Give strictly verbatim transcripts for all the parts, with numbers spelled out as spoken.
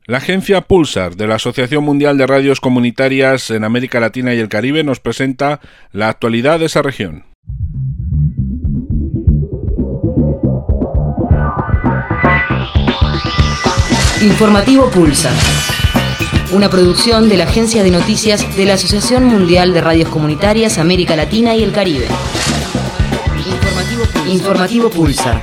La agencia Pulsar de la Asociación Mundial de Radios Comunitarias en América Latina y el Caribe nos presenta la actualidad de esa región. Informativo Pulsar, una producción de la Agencia de Noticias de la Asociación Mundial de Radios Comunitarias América Latina y el Caribe. Informativo Pulsar. Informativo Pulsar.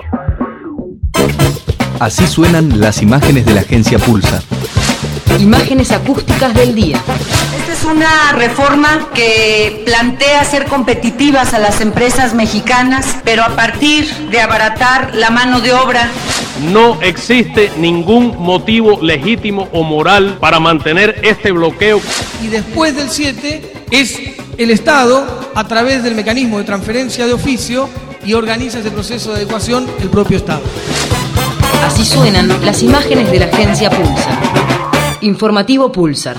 Así suenan las imágenes de la agencia Pulsar. Imágenes acústicas del día. Esta es una reforma que plantea ser competitivas a las empresas mexicanas, pero a partir de abaratar la mano de obra. No existe ningún motivo legítimo o moral para mantener este bloqueo. Y después del siete es el Estado, a través del mecanismo de transferencia de oficio, y organiza ese proceso de adecuación el propio Estado. Así suenan las imágenes de la agencia Pulsar. Informativo Pulsar.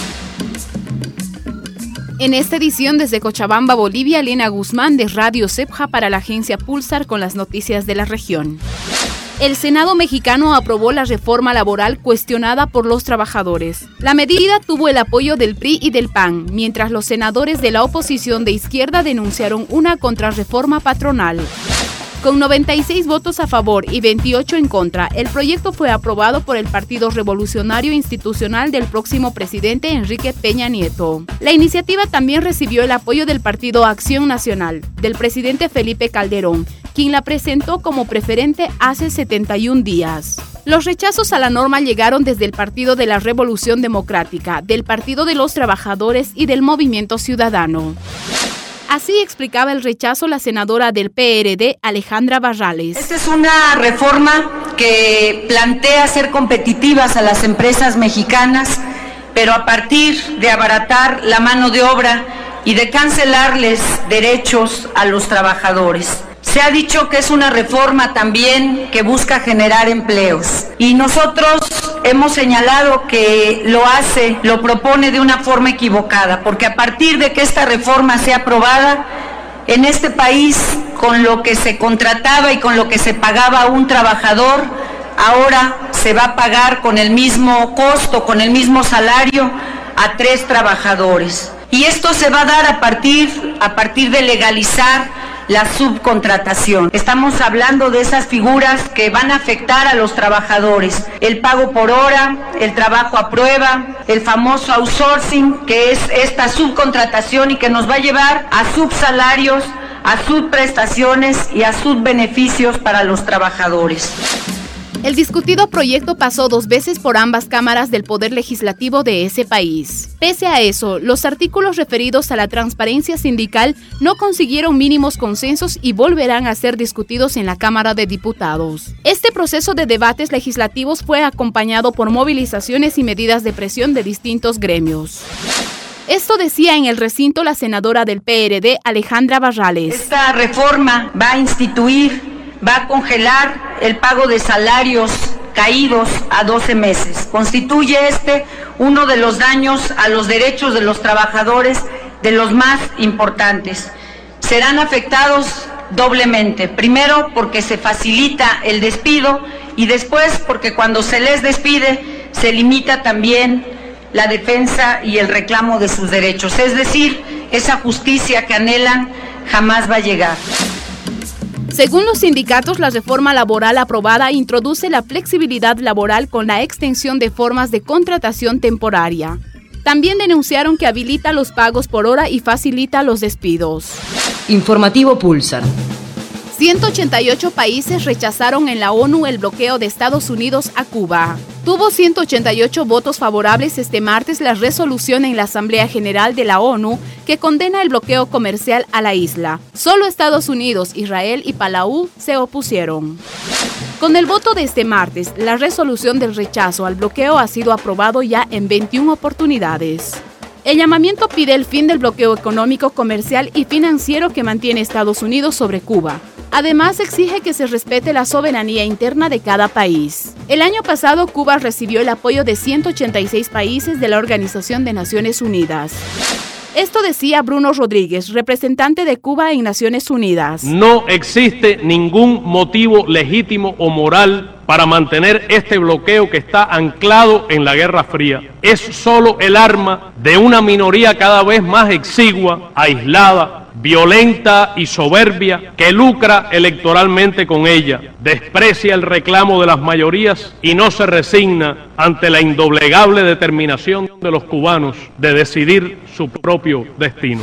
En esta edición desde Cochabamba, Bolivia, Elena Guzmán de Radio Cepja para la agencia Pulsar con las noticias de la región. El Senado mexicano aprobó la reforma laboral cuestionada por los trabajadores. La medida tuvo el apoyo del P R I y del P A N, mientras los senadores de la oposición de izquierda denunciaron una contrarreforma patronal. Con noventa y seis votos a favor y veintiocho en contra, el proyecto fue aprobado por el Partido Revolucionario Institucional del próximo presidente Enrique Peña Nieto. La iniciativa también recibió el apoyo del Partido Acción Nacional, del presidente Felipe Calderón, quien la presentó como preferente hace setenta y un días. Los rechazos a la norma llegaron desde el Partido de la Revolución Democrática, del Partido de los Trabajadores y del Movimiento Ciudadano. Así explicaba el rechazo la senadora del P R D, Alejandra Barrales. Esta es una reforma que plantea ser competitivas a las empresas mexicanas, pero a partir de abaratar la mano de obra y de cancelarles derechos a los trabajadores. Se ha dicho que es una reforma también que busca generar empleos y nosotros hemos señalado que lo hace, lo propone de una forma equivocada, porque a partir de que esta reforma sea aprobada, en este país, con lo que se contrataba y con lo que se pagaba a un trabajador, ahora se va a pagar con el mismo costo, con el mismo salario a tres trabajadores. Y esto se va a dar a partir, a partir de legalizar la subcontratación. Estamos hablando de esas figuras que van a afectar a los trabajadores. El pago por hora, el trabajo a prueba, el famoso outsourcing, que es esta subcontratación y que nos va a llevar a subsalarios, a subprestaciones y a subbeneficios para los trabajadores. El discutido proyecto pasó dos veces por ambas cámaras del Poder Legislativo de ese país. Pese a eso, los artículos referidos a la transparencia sindical no consiguieron mínimos consensos y volverán a ser discutidos en la Cámara de Diputados. Este proceso de debates legislativos fue acompañado por movilizaciones y medidas de presión de distintos gremios. Esto decía en el recinto la senadora del P R D, Alejandra Barrales. Esta reforma va a instituir va a congelar el pago de salarios caídos a doce meses. Constituye este uno de los daños a los derechos de los trabajadores de los más importantes. Serán afectados doblemente. Primero, porque se facilita el despido y después porque cuando se les despide se limita también la defensa y el reclamo de sus derechos. Es decir, esa justicia que anhelan jamás va a llegar. Según los sindicatos, la reforma laboral aprobada introduce la flexibilidad laboral con la extensión de formas de contratación temporaria. También denunciaron que habilita los pagos por hora y facilita los despidos. Informativo Pulsar. ciento ochenta y ocho países rechazaron en la ONU el bloqueo de Estados Unidos a Cuba. Tuvo ciento ochenta y ocho votos favorables este martes la resolución en la Asamblea General de la ONU que condena el bloqueo comercial a la isla. Solo Estados Unidos, Israel y Palau se opusieron. Con el voto de este martes, la resolución del rechazo al bloqueo ha sido aprobado ya en veintiuna oportunidades. El llamamiento pide el fin del bloqueo económico, comercial y financiero que mantiene Estados Unidos sobre Cuba. Además, exige que se respete la soberanía interna de cada país. El año pasado, Cuba recibió el apoyo de ciento ochenta y seis países de la Organización de Naciones Unidas. Esto decía Bruno Rodríguez, representante de Cuba en Naciones Unidas. No existe ningún motivo legítimo o moral para mantener este bloqueo que está anclado en la Guerra Fría. Es solo el arma de una minoría cada vez más exigua, aislada, violenta y soberbia, que lucra electoralmente con ella, desprecia el reclamo de las mayorías y no se resigna ante la indoblegable determinación de los cubanos de decidir su propio destino.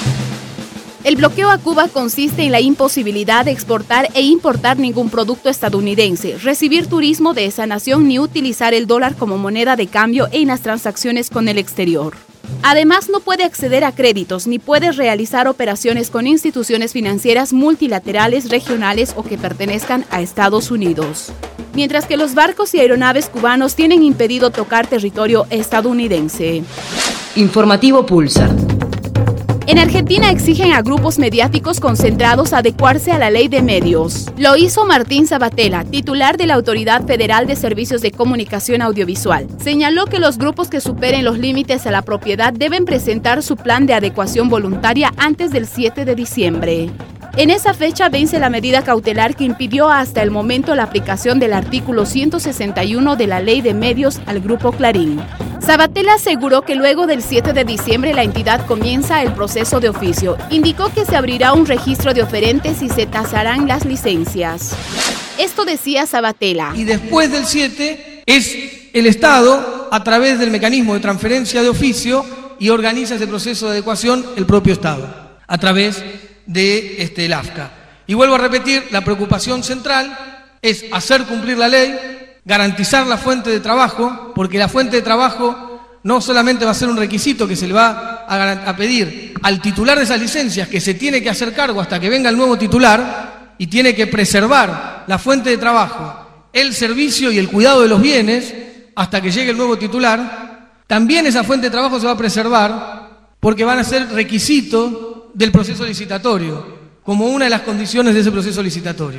El bloqueo a Cuba consiste en la imposibilidad de exportar e importar ningún producto estadounidense, recibir turismo de esa nación ni utilizar el dólar como moneda de cambio en las transacciones con el exterior. Además, no puede acceder a créditos ni puede realizar operaciones con instituciones financieras multilaterales, regionales o que pertenezcan a Estados Unidos. Mientras que los barcos y aeronaves cubanos tienen impedido tocar territorio estadounidense. Informativo Pulsar. En Argentina exigen a grupos mediáticos concentrados adecuarse a la ley de medios. Lo hizo Martín Sabatella, titular de la Autoridad Federal de Servicios de Comunicación Audiovisual. Señaló que los grupos que superen los límites a la propiedad deben presentar su plan de adecuación voluntaria antes del siete de diciembre. En esa fecha vence la medida cautelar que impidió hasta el momento la aplicación del artículo ciento sesenta y uno de la Ley de Medios al Grupo Clarín. Sabatella aseguró que luego del siete de diciembre la entidad comienza el proceso de oficio. Indicó que se abrirá un registro de oferentes y se tasarán las licencias. Esto decía Sabatella. Y después del siete es el Estado, a través del mecanismo de transferencia de oficio, y organiza ese proceso de adecuación el propio Estado, a través de este, el A F C A. Y vuelvo a repetir, la preocupación central es hacer cumplir la ley, garantizar la fuente de trabajo, porque la fuente de trabajo no solamente va a ser un requisito que se le va a, a pedir al titular de esas licencias, que se tiene que hacer cargo hasta que venga el nuevo titular, y tiene que preservar la fuente de trabajo, el servicio y el cuidado de los bienes hasta que llegue el nuevo titular. También esa fuente de trabajo se va a preservar porque van a ser requisitos del proceso licitatorio, como una de las condiciones de ese proceso licitatorio.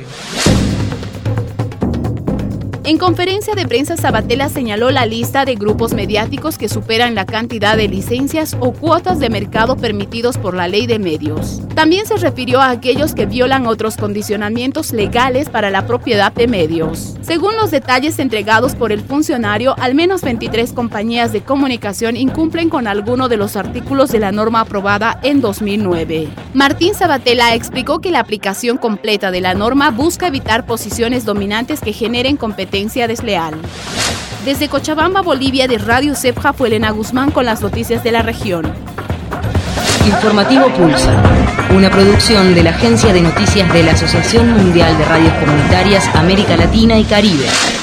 En conferencia de prensa, Sabatella señaló la lista de grupos mediáticos que superan la cantidad de licencias o cuotas de mercado permitidos por la Ley de Medios. También se refirió a aquellos que violan otros condicionamientos legales para la propiedad de medios. Según los detalles entregados por el funcionario, al menos veintitrés compañías de comunicación incumplen con alguno de los artículos de la norma aprobada en dos mil nueve. Martín Sabatella explicó que la aplicación completa de la norma busca evitar posiciones dominantes que generen competencia desleal. Desde Cochabamba, Bolivia, de Radio Cepja, fue Elena Guzmán con las noticias de la región. Informativo Pulsar, una producción de la Agencia de Noticias de la Asociación Mundial de Radios Comunitarias América Latina y Caribe.